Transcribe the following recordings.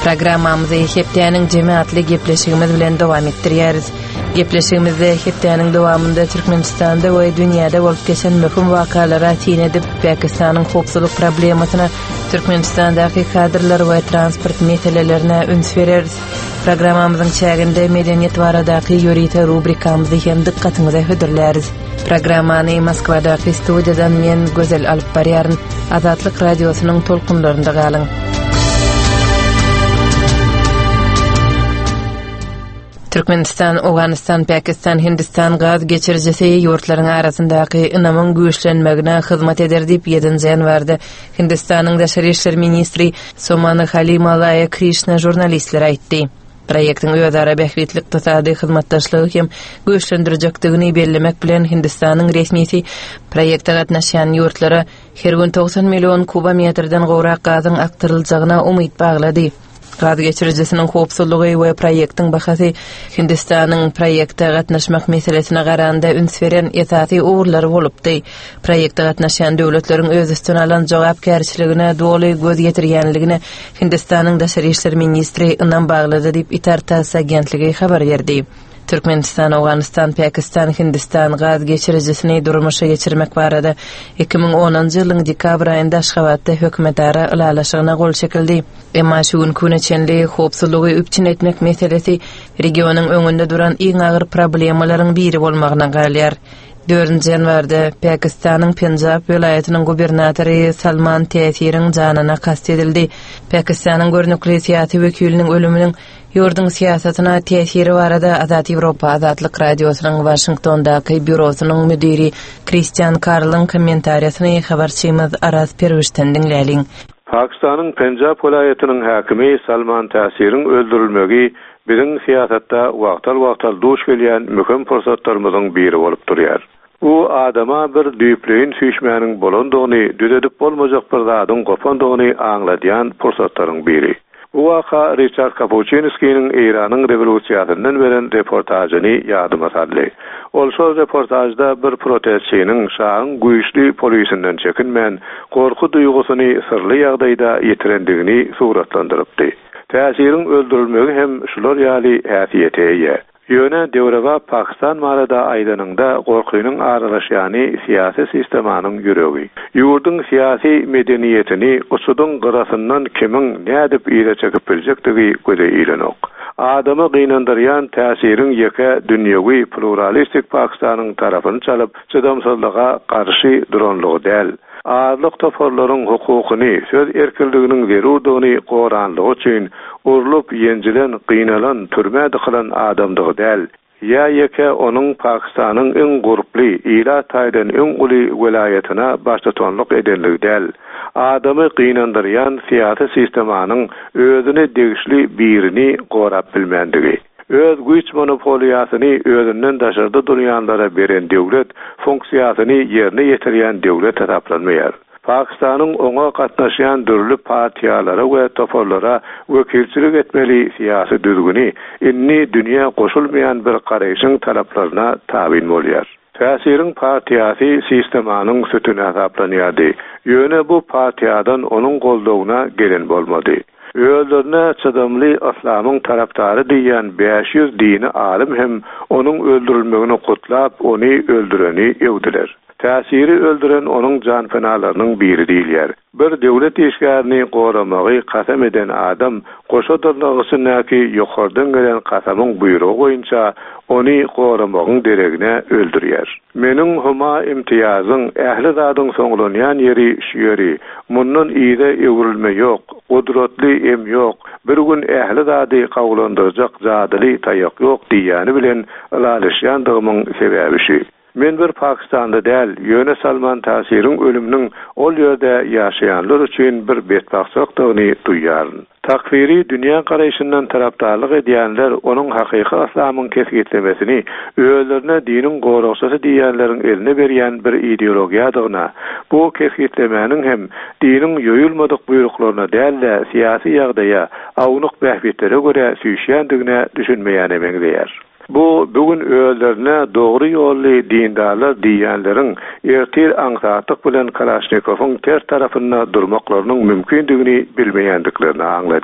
Programmamyzy hepdeniň jemaatly gepleşigimiz bilen dowam etdirýäris. Gepleşigimizde hepdeniň dowamynda Türkmenistanda we dünýäde bolup geçen möhüm wakalara tin edip Pakistanyň howpsuzlyk problemasyna, Türkmenistandaky kadrlar we transport meselelerine üns bereriz. Programmamyzyň çäginde medeniýet baradaky ýörite rubrikamyzy hem dikkatiňize hödürläris. Programmany Moskwadaky studiýadan men Gözel alyp barýaryn. Azatlyk radiosynyň tolkunlarynda galyň. Türkmenistan, Awganistan, Pakistan, Hindistan gaz geçirjisi ýurtlaryň arasyndaky ynamyň güýçlenmegine hyzmat eder diýip 7 ýanwarda Hindistanyň Daşary işler ministri Somany Halimala Krishna jurnalistlere aýtdy. Proýektiň özara bähwitlik iqtisady hyzmatdaşlygy hem güýçlendirjekdigini bellemek bilen Hindistanyň resmisi proýekde gatnaşan ýurtlara her gün 90 million kubometrden gowrak gazyň aktaryljagyna umyt baglady. Gaz geçirjisiniň howpsuzlygy we proýektiň bahasy Hindistanyň proýekde gatnaşmak meselesine garanda üns beren esasy uğurlar bolupdy. Proýekde gatnaşan döwletleriň öz üstüne alan jogapkärçiligine doly göz ýetirýänligine Hindistanyň Daşary işler ministri ynam baglady diýip Itartas agentligi habar berdi. Türkmenistan, Awganistan, Pakistan, Hindistan gaz geçirjisini durmuşa geçirmek barada 2010-njy ýylyň dekabr aýynda Aşgabatda hökümetara ulalaşygyna gol çekildi. Emma şu gün küneçenli howpsuzlygy üpçün etmek meselesi regionyň öňünde duran iň agyr problemalaryň biri bolmagyna galýar. 4 ýanwarda Pakistanyň Punjab welaýatynyň gubernatory Salman Taseer'in janyna kast edildi. Pakistanyň görnükli siýasy wekiliniň ölüminiň ýurdun siýasatyna täsiri barada Azat Ýewropa Azatlyk radiosynyň Washingtondaky bürosynyň müdiri Christian Karl'ın kommentariýasyny habarçymyz Aras Perwişden dinläliň. Pakistanyň Punjab welaýatynyň häkimi Salman Taseer'in öldürilmegi biziň siýasatda wagtal duş gelýän möhüm fursatlarymyzyň biri bolup durýar. Bu adama bir düýpleýin süýşmäniň bolandygyny, düzedip bolmajak bir zadyň gopandygyny aňladýan fursatlaryň biri. Bu waka Richard Kapuscinskiň Iranyň rewolýusiýasyndan beren reportażyny ýadyma saldy. Ol şol reportajda bir protestçiniň şahyň güýçli polisinden çekinmän gorku duýgusyny sirli ýagdaýda ýetirendigini suratlandyrypdy. Täsiriň öldürilmegi hem şular ýaly häsiýete ýa. Ýöne döwrege Pakistan marada aýdanyňda gorkunyň aralaşýany siýasy sistemanyň ýüregi. Ýurdun siýasy medeniýetini usudyň gyrasyndan kimiň nädip ýere çekip biljekdigi göze ýylanok. Adamy gynandyrýan täsiriň ýeke dünýäwi pluralistik Pakistanyň tarapyny çalyp, çydamsızlyga garşy duranlygy däl. Azlyk toparlaryň hukukyny, söz erkinliginiň zerurdygyny goranlygy üçin urlup ýenjilen, gynalan, türmäde kalan adamdygy däl. Ya ýeke onuň Pakistanyň iň gurply, ila taýdan iň uly welaýatyna başlatanlyk edenligi däl. Adamy gynandyrýan siýasy sistemanyň özüne degişli birini gorap bilmendigi. Öz güýç monopoliýasyny özünden daşarda durýanlara beren döwlet funksiýasyny ýerine ýetirýän döwlet taplanmaýar. Pakistanyň oňa gatnaşýan dürli partiýalara we toparlara wekilçilik etmeli siýasy düzgüni inni dünýä goşulmaýan bir garaýşyň talaplaryna tabin bolýar. Täsiriň partiýasy sistemanyň sütüne taplanýardy. Ýöne bu partiýadan onuň goldawyna gelen bolmady. Öldürne çadamly islamyň tarapdary diýen 500 dini alim hem onuň öldürilmegini kutlap, ony öldüreni ýewdiler. Täsiri öldüren onuň janfenalarynyň biri diýilýär. Bir döwlet işgärni goramagy kasam eden adam goşadyrlygysynaky ýokardan gelen kasamyň buýrugy boýunça ony goramagyň deregine öldürýär. Meniň huma imtiýazyň ähli zadyň soňlanýan ýeri şu ýeri. Mundan ýa-da ýewrilme ýok, gudratly em ýok. Bir gün ähli zady gawlandyrjak zadyly taýak ýok diýýäni bilen ulalaşýandygymyň sebäbi şu. Men bir Pakistanda däl, ýöne Salman Taseer'in ölüminiň ol ýerde ýaşaýanlar üçin bir betbaxtlygyny duýýaryn. Takfiri dünýä garaýşyndan tarapdarlyk edýänler onuň hakyky islamyň kesgitlemesini öýlerine diniň goragsy diýenleriň eline berýän bir ideologiýadygyna, bu kesgitlemeniň hem diniň ýoýulmadyk buýruklaryna däl-de siýasy ýagdaýa, awnyk bähbitlere göre süýşýändigine düşünmeýän emegdiýär. Bu bugün öýlerine dogry ýolly dindarlar diýenleriň ertir aňsatlyk bilen Kalaşnikowyň ter tarapynda durmaklarynyň mümkindigini bilmeýändiklerini aňladýar.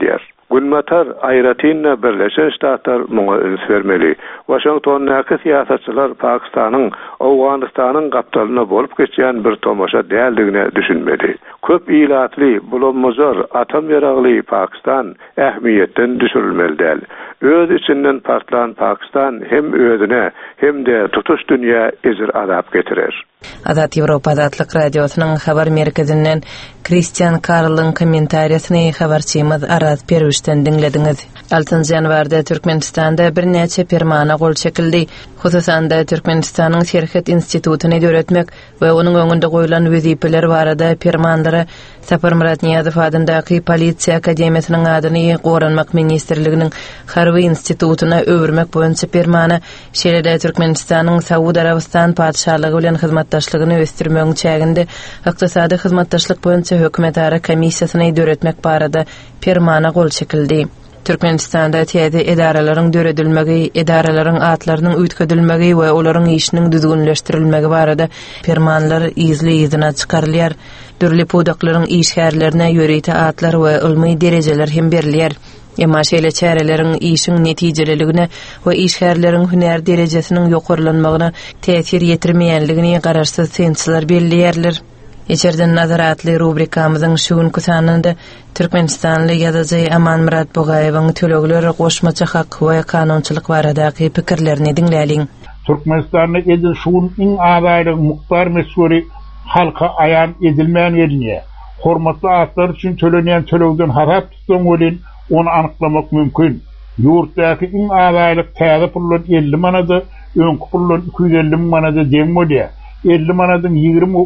Günmatar Ayratinna Birleşen Ştatlar muňa üns bermeli. Washingtonnäki siýasatçylar Pakistanyň Awganystanyň gapdalyna bolup geçýän bir tomaşa däldigine düşünmeli. Köp ilatly, bulanmazar, atom ýaragly Pakistan ähmiýetden düşürilmeli däl. Öz içinden partlan Pakistan hem özüne hem de tutuş dünýä ezir azap getirer. Azat Ýewropa Azatlyk radiosynyň habar merkezinden Christian Karl'ın kommentariýasyny habarçymyz Araz Perwişden dinlediňiz. 6 ýanwarda Türkmenistanda bir näçe permana gol çekildi. Hususan da Türkmenistanyň Serhet institutyny öwretmek we onuň öňünde goýulan wezipeler barada permanlara Sapar Murat Niýazow adyndaky Polisiýa Akademiýasynyň adyny Goranmak ministrliginiň Harby institutyna öwürmek boýunça permana şeýle Türkmenistanyň Saudi Arabistan padşahlygy bilen hyzmatdaşlygyny ösdürmek çäginde ykdysady hyzmatdaşlyk boýunça hökümet ara komissiýasyny öwretmek barada permana gol çekildi. Türkmenistanda täze edaralaryň döredilmegi, edaralaryň atlarynyň üýtgedilmegi we olaryň işiniň düzgünleşdirilmegi barada permanlar izli-izina çykarylýar. Dürli pudaklaryň işgärlerine ýöreýte atlar we ilmi derejeler hem berilýär. Emma şeýle çäreleriň işiň netijelerine we işgärleriň hünär derejesiniň ýokarlanmagyna täsir ýetirmeýänligini garaşsyz sensler belliýärler. Içerden nazaratly rubrikamyzyň şu günkü sanynda Türkmenistanly ýazyjy Aman Murat Bogaýewiň tölegleri goşmaça hak we kanunçylyk baradaky pikirlerini dinläliň. Türkmenistanly edil şuň iň abaýly muhtar meşguri halka aýan edilmeýän ýerine hormatly atlar üçin tölenýän tölegden harap tutgan bolyn onu anyklamak mümkin. Ýurtdaky iň abaýly täze pullar 50 manady, öňkü pullar 250 manady deňmeli. 50 manadyň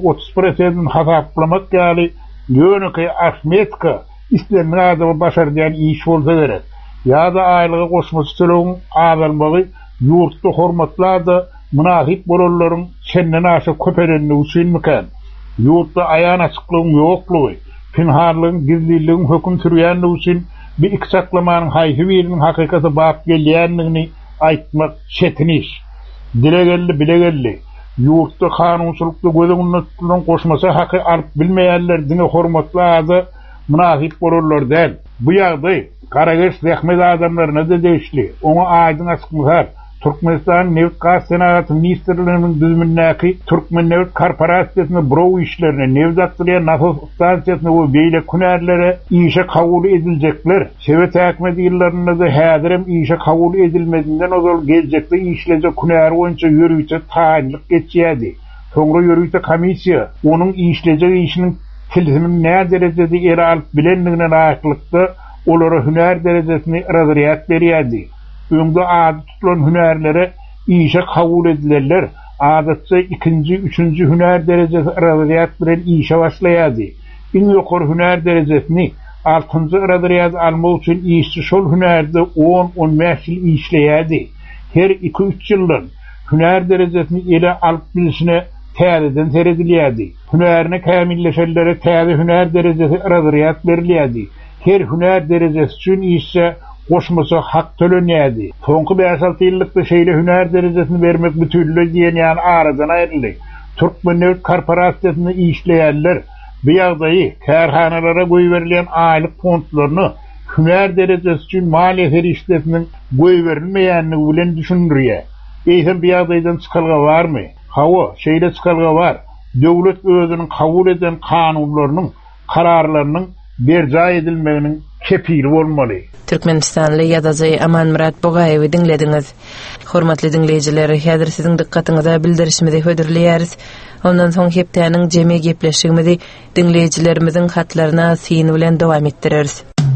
20-30% hasaplamak ýaly ýönekä Ahmetka islenme adamy başarýan iş bolsa gerek. Ýa-da aýlygy goşmasy tölegiň awalmagy ýurtda hormatlady münasip bolanlaryň çenden aşy köperenini üçin mikan. Ýurtda aýan açyklygyň ýoklugy, pinhanlygyň gizliligiň höküm sürýänligi üçin bir iksaklamanyň haýsy biriniň hakykaty bap gelýänligini aýtmak çetin iş. Dilegelli bilegelli ýurtda kanunçylykda gözüňde tutulan goşmasy haky alyp bilmeýänlerdine hormatlady münasip bolanlar däl. Bu ýagdaý Karagöz rehmet adamlaryna da degişli. Oňa aýdyn açyklyk Türkmenistan Neft Gaz Senaty ministrliginiň düzümindäki Türkmen Neft korporasiýasyny burow işlerine, Nevzatlyýa nasos stansiýasyny we beýle kunärlere işe kabul ediljekler. Şewet häkimeti ýyllaryna da häzirem işe kabul edilmedinden ozal geljekde işleje kunäri boýunça ýörüýse taýinlik geçýärdi. Soňra ýörüýse komissiýa onuň işleje işiniň tilsimini näme derejede ere alyp bilenligine aýtlykda olara hünär derejesini razryat berýärdi. Öňde ady tutulan hünärlere işe kabul edilerler. Adatça 2-nji, 3-nji hünär derejesi razryat bilen işe başlaýardy. Iň ýokary hünär derejesini 6-njy razryat almak üçin işçi şol hünärde 10-15 ýyl işleýärdi. Her 2-3 ýyldan hünär derejesini ele alyp bilişine täzeden seredilýärdi. Hünärini kämilleşenlere täze hünär derejesi razryat berilýärdi. Her hünär derejesi üçin işçi goşmasy hak tölenýärdi. Soňky 5-6 ýyllykda şeýle hünär derejesini bermek bütünle ýene aradan aýryldy. Türkmen Neft korporasiýasyny işleýärler bu ýagdaýy kärhanalara goýberilýän aýlyk fondlaryny hünär derejesi üçin maliýe işletmeniň goýberilmeýänligi bilen düşündirýär. Eýsem bu ýagdaýdan çykalga barmy? Hawa, şeýle çykalga bar. Döwlet özüniň kabul eden kanunlarynyň, kararlarynyň berja edilmeginiň kepiri bolmaly. Türkmenistanly ýazyjy Aman Murat Bogaýewi dinlediňiz. Hormatly dinleýijiler, häzir siziň dikkatiňize bildirişimizi hödürleýäris. Ondan soň hepdäniň jemi gepleşigimizi dinleýijilerimiziň hatlaryna syn bilen dowam etdireriz.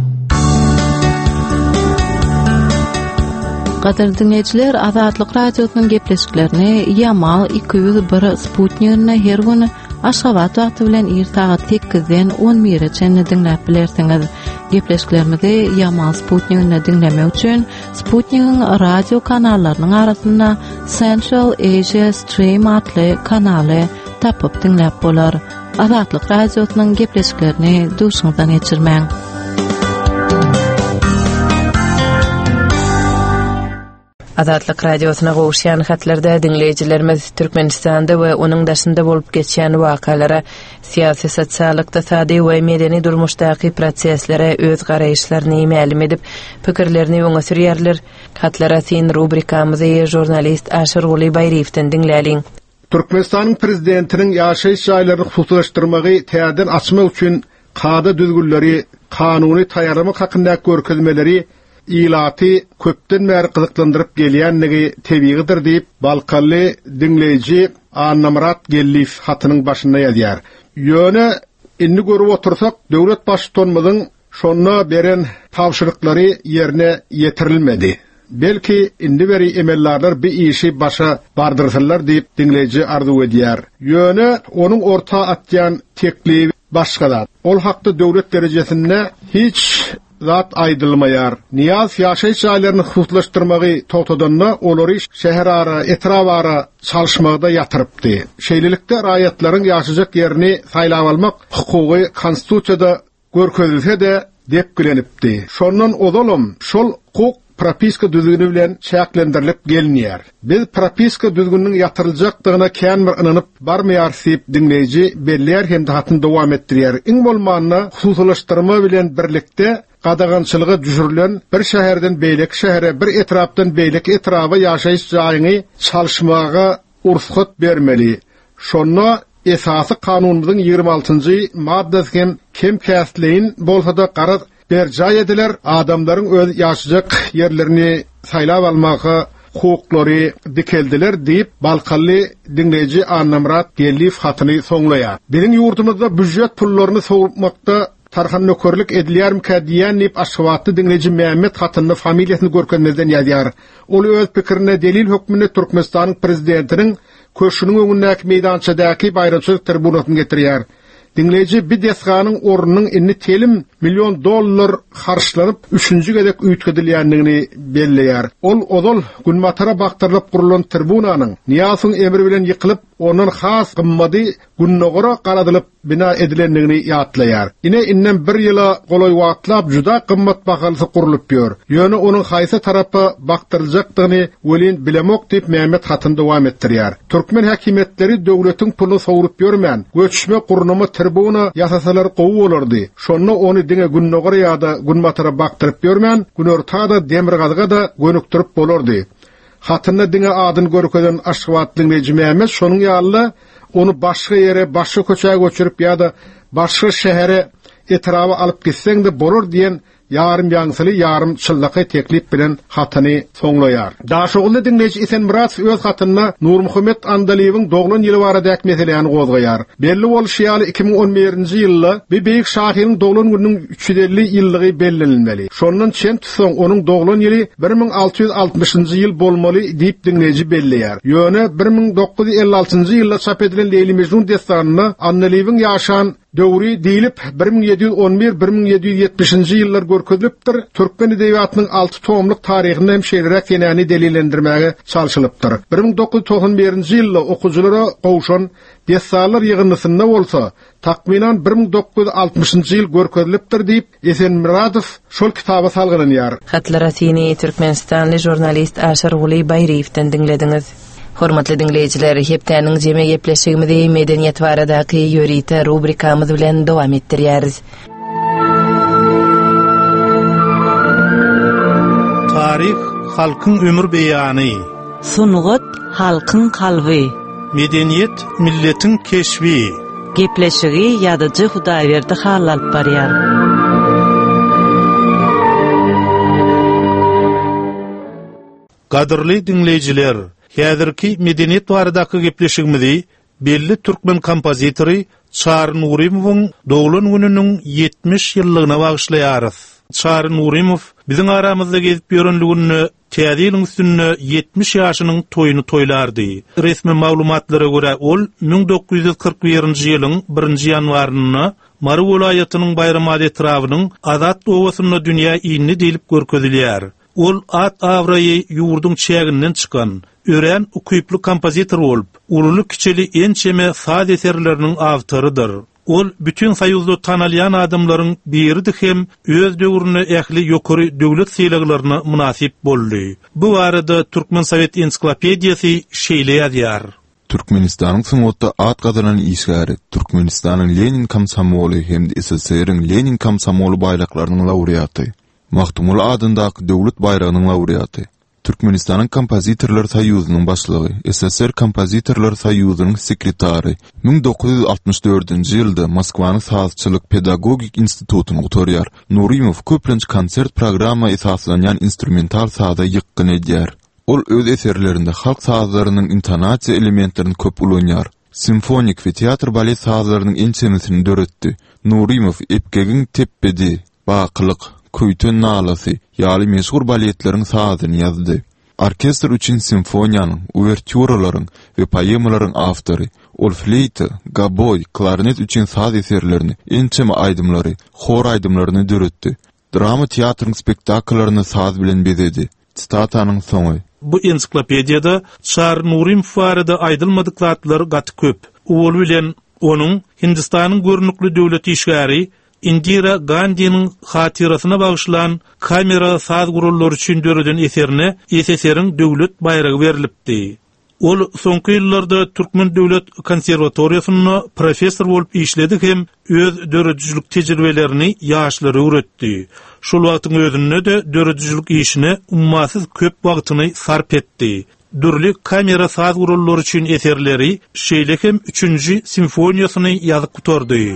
Gaderli dinleýijiler, Azatlyk radiosynyň gepleşiklerini Yamal 201 Sputnik'ne her güni Aşgabat wagty bilen saat 8-den 11-çe dinläp bilersiňiz. Gepleşiklerimizi Yamal Sputnik'ne dinlemek üçin Sputnik'in radio kanallarynyň arasynda Central Asia Stream adly kanaly tapyp dinläp bolar. Azatlyk radiosynyň gepleşiklerini duşuňdan geçirmäň. Azatlyk radiosuna gowuşýan hatlarda dinleýijilerimiz Türkmenistanda we onuň daşynda bolup geçýän wakalara, siýasy, sosial, ykdysady we medeni durmuşdaky proseslere öz garaýşlaryny ma'lum edip, pikirlerini öňe sürýärler. Hatlara sin rubrikamyzy jurnalist Aşyr Guly Baýriewden dinläliň. Türkmenistanyň prezidentiniň ýaşaýyş ýaýlaryny hususlaşdyrmagy täzeden açmak üçin kada düzgünleri, kanuny taýýarlamak hakynda görkezmeleri ilaty köpden bäri gyzyklandyryp gelýänligi tebigidir diýip Balkally dinleýiji Annamrat Gellif hatynyň başynda ýazýar. Ýöne indi görüp otursak, döwlet başçylygymyzyň şonna beren tawşyryklary ýerine ýetirilmedi. Belki indi beri emellerler bir işi başa bardırsalar diýip dinleýiji arzu edýär. Ýöne onuň orta atýan teklibi başgalar. Ol hakda döwlet derejesinde hiç zat aýdylmaýar. Niyaz ýaşaýyş ýaýlaryny hususlaşdyrmagy totadanna olary şäher ara, etraf ara çalşmagda ýatyrypdy. Şeýlelikde raýatlaryň ýaşajak ýerini saýlap almak hukugy konstitusiýada görkezilse de dep bilenipdi. Şondan odalym şol hukuk propiska düzgünü bilen şäklendirilip gelinýär. Biz propiska düzgünüň ýatyryljakdygyna känmir inanyp barmaýar diýip dinleýiji belliýär hem de hatyn dowam etdirýär. Iň bolmanyna hususlaşdyrma bilen birlikde gadagançylyga düşürilen bir şäherden beýleki şähere, bir etrapdan beýleki etraba ýaşaýyş jaýyny çalşmaga ursat bermeli. Şonna esasy kanunymyzyň 26-njy maddesine kim käsleýin bolsa da garaz berjay ediler, adamlaryň öz ýaşajak ýerlerini saýlap almagy hukuklary dikeldiler diýip Balkally dinleýiji Annamrat Gellif hatyny soňlaýar. Biziň ýurdumyzda büdjet pullaryny sowrupmakda tarhan nökörlük edilýärmi diýen diýip Aşgabatly dinleýiji Mehmet hatyny familiýasyny görkezmeden ýazýar. Ol öz pikirine delil hökmüne Türkmenistanyň prezidentiniň köşüniň öňündäki meýdançadaky baýramçylyk tribunasyny getirýär. Dinleyici bir desganyň orunyň inni telim $1 harçlanyp 3-nji gedek üýtgedilýändigini belleýär. Ol odol günmatara baktyrylyp gurulan tribunanyň Niýasyň emri bilen ýykylyp, onun has gymmady günnogora garadylyp bina edilendigini ýatlaýar. Inden bir ýyla golay wagtlap juda gymmat bahalysy gurulyp ýör. Ýöne onuň haýsy tarapy baktyryljakdygyny welin bilemok diýip Mehmet hatynda dowam etdirýär. Türkmen häkimetleri döwletiň pulyny sowrup ýörmän, göçme gurunymy tribuna ýasasalar gowy bolardy. Şonda ony diňe günnogora ýa-da günmatara baktyryp ýörmän, günortada demir gazyga da gönükdirip bolardy. Hatynda diňe adyny görkezden Aşgabatly Mehmet şonuň ýaly onu başga ýere, başga köçäge göçürip ýa-da başga şähere etraba alyp gitseň de bolar diýen yarım ýaňsyly, yarım çyldaky teklip bilen hatyny soňlaýar. Daşoğlu dinleýiji Esen Murat öz hatyna Nur Muhammed Andaliýewiň doglan ýyly barada meseleýäni gozgaýar. Belli bolşy ýaly 2011-nji ýylda bir beýik şahyryň doglan gününiň 350 ýyllygy bellenilmeli. Şondan çen tutsaň onuň doglan ýyly 1660-njy ýyl bolmaly diýip dinleýiji belleýär. Ýöne 1956-njy ýylda çap edilen Leyli Mecnun destanyna Andaliýewiň ýaşan döwri diýilip 1711-1770-njy ýyllar görkezilipdir. Türkmen edebiýatynyň 6 tomlyk taryhyny hem şeýlerek ýene delillendirmäge çalyşylypdyr. 1991-nji ýylda okuwçylara gowşan destanylar ýygyndysynda bolsa, takminan 1960-njy ýyl görkezilipdir diýip Esen Muradow şol kitaba salgynanýar. Hatlara sini Türkmenistanly jurnalist Aşyr Guly Baýriewden dinlediňiz. Hormatly dinleyijiler, hepdeniň jeme gepleşigimizi medeniýet baradaky ýörite rubrikamyz bilen dowam etdirýäris. Tarih halkyň ömür beýany. Sunugat halkyň kalby. Medeniýet milletiň keşbi. Gepleşigi ýadyjy Hudaýberdi hal alyp barýar. Gadyrly dinleyijiler, häzirki medeniýet baradaky gepleşigimizi belli türkmen kompozitory Çary Nurimowyň doglan gününiň 70 ýyllygyna bagyşlaýarys. Çary Nurimow biziň aramyzda gezip ýörenligini täzeliň üstünde 70 ýaşynyň toýuny toýlardy. Resmi maglumatlara görä ol 1941-nji ýylyň 1-nji ýanwaryny Mary welaýatynyň Bayramady etrawynyň Azat owasyna dünýä iýni diýilip görkezilýär. Ol at awraýy ýurdun çäginden çykan, ören ukuyplu kompozitor bolup, uruly kiçili ençeme saz eserleriniň awtorydyr. Ol bütün Soyuzlu tanalyan adamlaryň biridir hem öz döwrüne ähli ýokary döwlet syýlaglaryna münasip boldy. Bu arada Türkmen Sovet ensiklopediýasy şeýle ýazýar. Türkmenistanyň soňotda at gazanan işgäri, Türkmenistanyň Lenin komsomoly hem SSR-iň Lenin komsomoly baýlaklarynyň laureaty, Mahtumul adyndaky döwlet bayragynyň laureaty, Türkmenistanyň Kompozitorlar Soýuzynyň başlygy, SSR Kompozitorlar Soýuzynyň sekretary, 1964-nji ýylda Moskwanyň Sazçylyk Pedagogik institutyny gutarýar. Nurimow köplenç konsert programma esaslanýan instrumental saza ýykgyn edýär. Ol öz eserlerinde halk sazlarynyň intonasiýa elementlerini köp ulanýar. Simfonik we teatr balet sazlarynyň ençemisini döretdi. Nurimow epkegiň teppedi, baqlyk, köýtün nalasy, ýaly meşhur baletleriň sazyny ýazdy. Orkestr üçin simfoniýanyň, uvertüralaryň we poemalaryň awtory. Ol fleyta, gaboy, klarnet üçin saz eserlerini, ençeme aýdymlary, hor aýdymlaryny döretdi. Drama teatrın spektaklaryny saz bilen bezedi. Statanyň soňy. Bu ensiklopediýada Çar Nurimov barada aýdylmadyk zatlar gaty köp. Ol bilen onuň Hindistanyň görnükli döwlet işgäri Indira Gandhi'nin hatirasyna bagyşlan kamera saz gurullary üçin döreden eserine SSR-iň döwlet bayragy berilipdi. Ol soňky ýyllarda Türkmen Döwlet Konserwatoriýasyna professor bolup işledi hem öz döredijlik tejribelerini ýaşlara öwretdi. Şol wagtyň özünde de döredijlik işine ummasyz köp wagtyny sarp etdi. Dürli kamera saz gurullary üçin eserleri şeýle hem 3-nji simfoniýasyny ýazyp gutardy.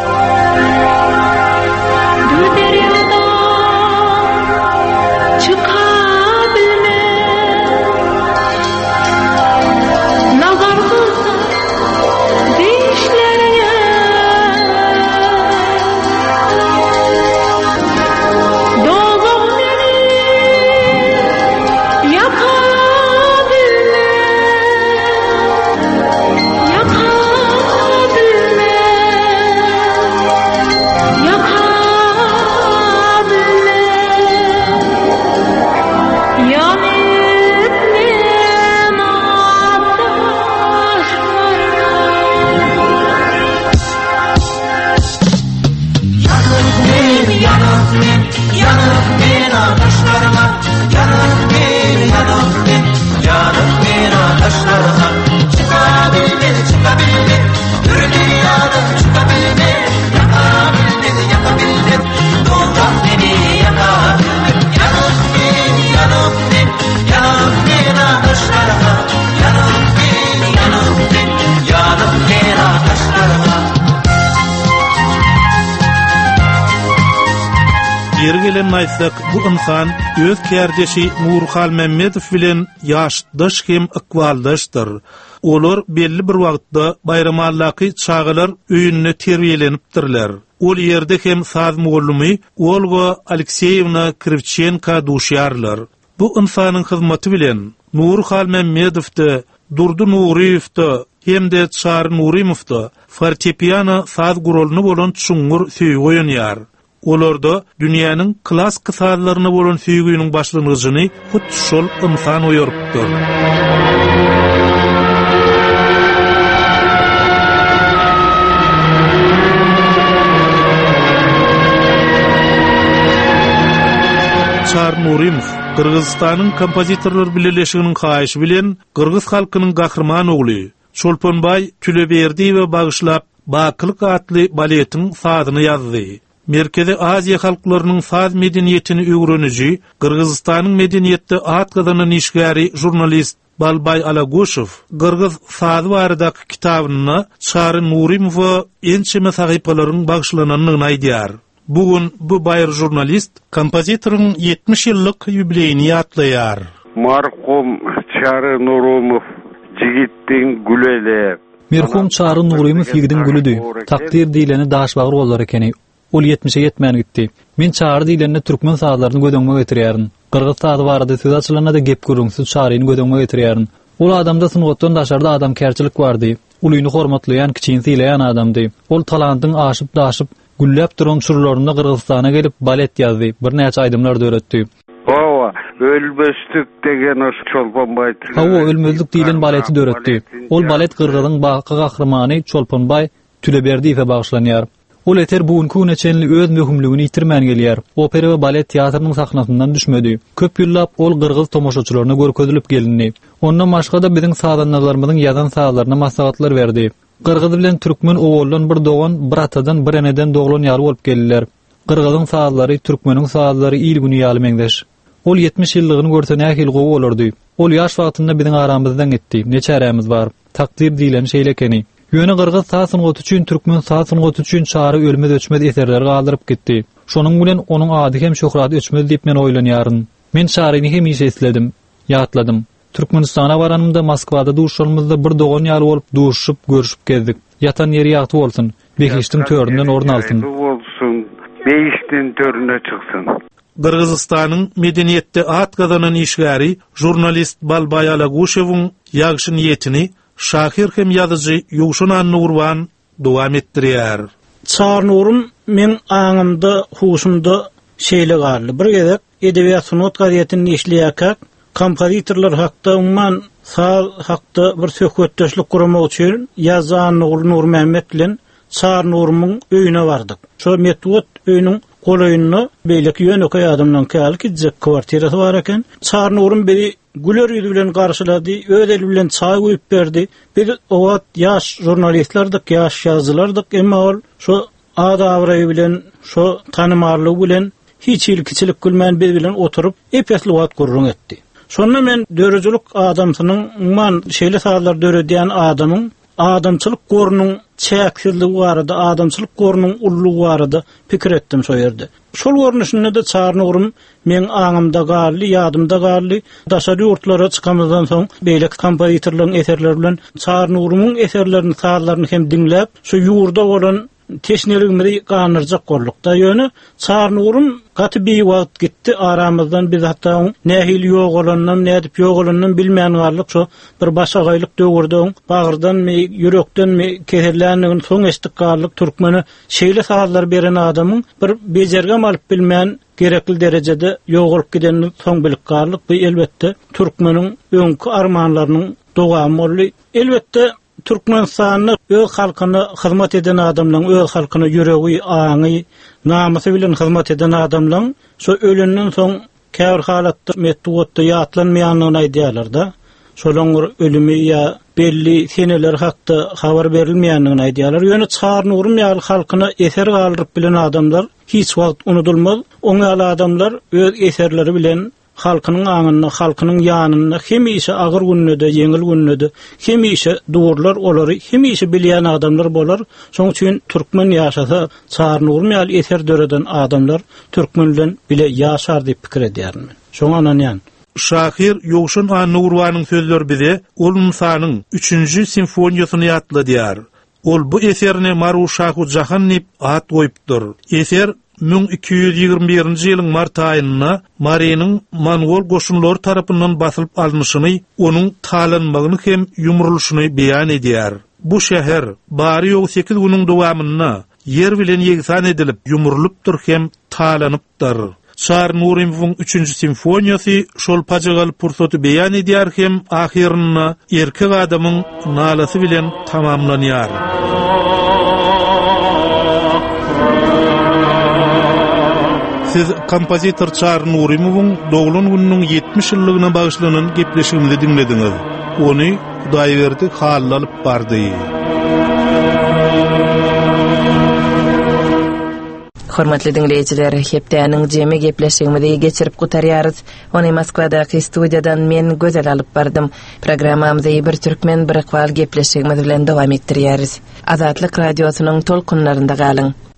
Gelen naýsak bu insan öz kärdeşi Nurhal Memmedow bilen ýaşdaş hem ykbaldaşdyr. Olar belli bir wagtda bayramalaky çağalar öýünde terbiýelenipdirler. Ol ýerde hem saz mugallymy Olga Alekseyevna Krivchenka duşýarlar. Bu insanyň hyzmaty bilen Nurhal Memmedow-da, Durdy Nuriýew-da hem-de Çar Nurimov-da fortepiano saz gurulny bolan çuňgur süýgi oýanýar. Olarda dünýäniň klassik sazlaryna bolan süýgüniň başlangyjyny hut şol insan oýarpdyr. Çar Nurimov Kırgızstanyň kompozitorlar birleşiginiň haýyşy bilen Kırgız halkynyň gahrman ogly Çolponbay Tüleberdiýewe bagyşlap Baklyk atly baletiň sazyny ýazdy. Merkezi Aziya halklarynyň saz medeniýetini öwreniji, Kırgızstanyň medeniýetde at gazanan işgäri jurnalist Balbay Alaguşew Kırgız sazy baradaky kitabyny Çar Nurimow ençeme sahypalaryň bagyşlananyny aýdýar. Bugün bu bayır jurnalist kompozitorun 70 ýyllyk ýübileyini ýatlaýar. Marhum Çar Nurimow jigitdiň gülele. Merhum Çar Nurimow ýigidin gülüdi. Takdir diýleni daşbagyr bolar ekeni. Ol 70'e yetmän gitdi. Men Çar diýleni türkmen sazlaryny gödöňme getirýärin. Kırgız sazy barada söz açylana da gep gürüňsiz Çaryny gödöňme getirýärin. Ol adamda sungatdan daşarda adam kärçilik bardy. Ulyny hormatlaýan, kiçiň sileýän adamdy. Ol talantyň aşyp daşyp güllep duran çurlarynda Kırgızstana gelip balet ýazdy. Bir näçe aýdymlar döretdi. Hawa ölmüşdük degen o Çolponbay. Hawa ölmezlik diýilen baleti döretdi. Ol balet Kırgızyň baky gahrymany Çolponbay Tüleberdiýe bagşlanýar. Ol eter bugünkü güneçenli öz möhümligini ýitirmän gelýär. Opera we balet teatrnyň sahnasyndan düşmedi. Köp ýyllap ol gyrgyz tomoşaçylaryna görkezilip gelindi. Ondan başga da biziň sadanlarymyzyň ýazan saatlaryna maslahatlar berdi. Gyrgyz bilen türkmen oğullan bir dogan, bir atadan, bir eneden doglan ýaly bolup geldiler. Gyrgyzyň saatlary, türkmeniň saatlary ýyl güni ýaly meňdeş. Ol 70 ýyllygyny görsenä hil gowy bolardy. Ol ýaş wagtynda biziň aramyzdan gitdi. Neçe aramyz bar? Takdir diýilen şeýlekeni. Ýöne gyrgyz saatyn goty üçin, türkmen saatyn goty üçin çary ölmez öçmez eserler galdyryp gitdi. Şonuň bilen onuň ady hem şöhraty öçmez diýip men oýlanýaryn. Men çaryny hem ýyşe esledim, ýatladym. Türkmenistana baranymda Moskwada duşalmyzda bir dogan ýaly bolup duşup, görüşüp gezdik. Yatan ýeri ýagty bolsun. Beşikden töründen orun alsın. Bolsun. Beşikden törüne çıksın. Kırgızistanyň medeniýetde at gazanan işgäri jurnalist Balbay Alagushewiň ýagşy niýetini şahir hem ýazyjy Ýuşan Nurwan dowam etdirýär. Çarnurum men aňymda, huşumda şeýle garly. Bir gezek edebiýat sunat gazetini işleýärkak, kompozitorlar hakda umman sal hakda bir söhbetdeşlik guramak üçin ýazan Nur Mehmet bilen Çarnurumyň öýüne bardyk. Şo metwat öýüniň golaýyny beýleki ýöne adamdan kälik gidjek kwartirasy bar eken. Çarnurum biri güler ýüzi bilen garşylady, öz eli bilen çay goýup berdi. Bir owat ýaş jurnalistlerdik, ýaş ýazgylardyk, emma ol şo adabraý bilen, şo tanymarlyk bilen hiç ilkiçilik gülmän bir bilen oturup epesli wagt gurrun etdi. Şonda men dörejülük adamsynyň man şeýle saatlar döredýän adamyň adamçylyk gorunyň çäksizligi barada, adamçylyk gorunyň ullugy barada pikir etdim şo ýerde. Şol görnüşinde de Çarnurum men aňymda garly, ýadymda garly. Daşary ýurtlara çykamyzdan soň beýlek kompozitorlaryň eserleri bilen Çarnurumyň eserlerini, saatlaryny hem dinläp, şo ýurda bolan teşneligimizi ganyrjak gollukda ýöne Çarnurum gaty bir wagt gitdi aramyzdan biz hatda nähil ýok bolandan nädip ýok bolandan bilmän garlyk şo bir başa gaýlyk döwürde bagyrdan mi ýürekden mi keserlänigini soň esdik garlyk türkmeni şeýle saatlar beren adamyň bir bejerge alyp bilmän gerekli derejede ýok bolup gidenini soň bilip garlyk bu elbetde türkmeniň öňkü armanlarynyň dogamy boldy. Elbetde Türkmenistanyň öz halkyna hyzmat eden adamlaryň öz halkyna ýüregi, aňy, namusy bilen hyzmat eden adamlaryň şo ölenden soň käbir halatda metwatda ýatlanmaýanyny aýdýarlar da. Şolaň ölümi ýa belli seneler hakda habar berilmeýändigini aýdýarlar. Ýöne Çarnurum ýaly halkyna eser galdyryp bilen adamlar hiç wagt unutulmaz. Oňa adamlar öz eserleri bilen halkynyň aňyna, halkynyň ýanyna hemişe agyr günüde, ýeňil günüde, hemişe dowrlar olary, hemişe bilýän adamlar bolar. Şoň üçin türkmen ýaşasa, Çarnurum ýaly eser döreden adamlar türkmen bilen bile ýaşar diýip pikir edýärmi. Şoňa ananýan. Şahir Ýuşan Nurwanyň sözleri bize Ulumsanyň 3-nji simfoniýasyny ýatladýar. Ol bu eserini Maruşahu Jahannip at goýupdyr. Eser 1221-nji ýylyň mart aýynda Maryanyň Mongol goşunlary tarapyndan basylyp alnyşyny, onuň talanmagyny hem ýumrulşyny beýan edýär. Bu şäher bary ýok 8 günüň dowamyna yer bilen ýegsan edilip ýumrulypdyr hem talanypdyr. Çarnurumowyň 3-nji simfoniýasy şol pajagal pursaty beýan edýär hem ahyrynda erkek adamyň nalasy bilen tamamlanýar. Siz kompozitor Çarnurumowyň doglan gününiň 70 ýyllygyna bagyşlanan gepleşigimizi dinlediňiz. Ony Hudaýberdi hal alyp bardy. Hormatly dinleyijiler, hepdäniň jemi gepleşigimizi geçirip gutarýarys. Ony Moskwadaky studiýadan men gözel alyp bardym. Programmamyzy bir türkmen bir iqbal gepleşigimiz bilen dowam etdirýäris. Azatlyk radiosynyň tolkunlarynda galyň.